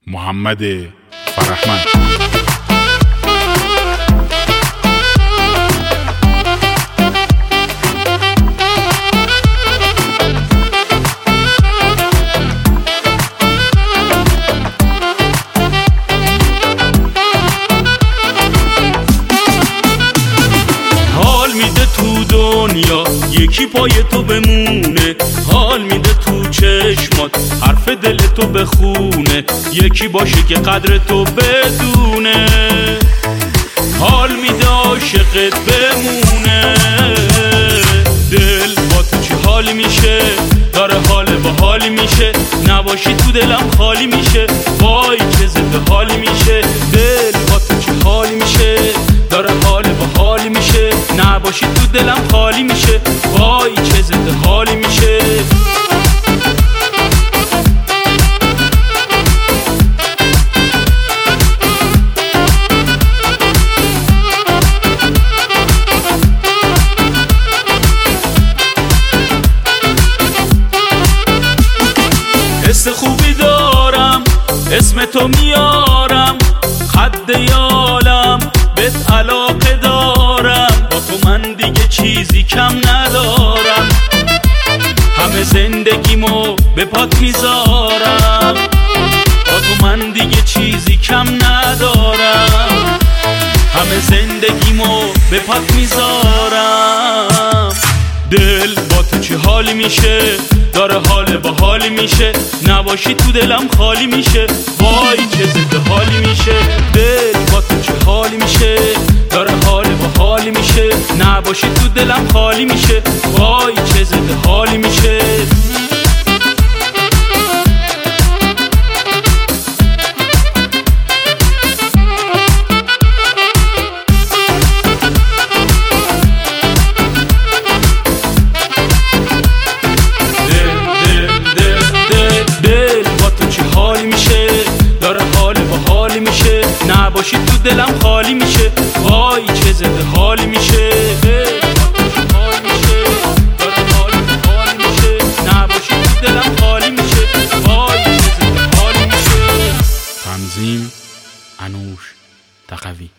محمد فرحمند. حال میده تو دنیا یکی پای تو بمونه، حال میده تو چشمات حرف دل تو بخونه، یکی باشه که قدر تو بدونه، حال میده عاشقت بمونه. دل با تو چه حالی میشه، داره حال با حالی میشه، نباشی تو دلم خالی میشه، وای چه ضد حالی میشه. دل با تو چه حالی میشه، داره حال با حالی میشه، نباشی تو دلم خالی میشه، وای چه ضد حالی میشه. حس خوبی دارم اسم تو میارم، خد یالم بهت علاقه دارم، با تو من دیگه چیزی کم ندارم، همه زندگیمو به پات میذارم، با تو من دیگه چیزی کم ندارم، همه زندگیمو به پات میذارم. دل با تو چه حالی میشه، داره حال با حالی میشه، نباشی تو دلم خالی میشه، وای چه ضد حالی میشه. دل با تو چه حالی میشه، داره حال با حالی میشه، نباشی تو دلم خالی میشه، وای چه ضد حالی میشه. نباشی تو دلم خالی میشه، وای چه ضد حالی میشه. نباشی تو دلم خالی میشه، وای چه ضد حالی میشه. تنظیم انوش تقوی.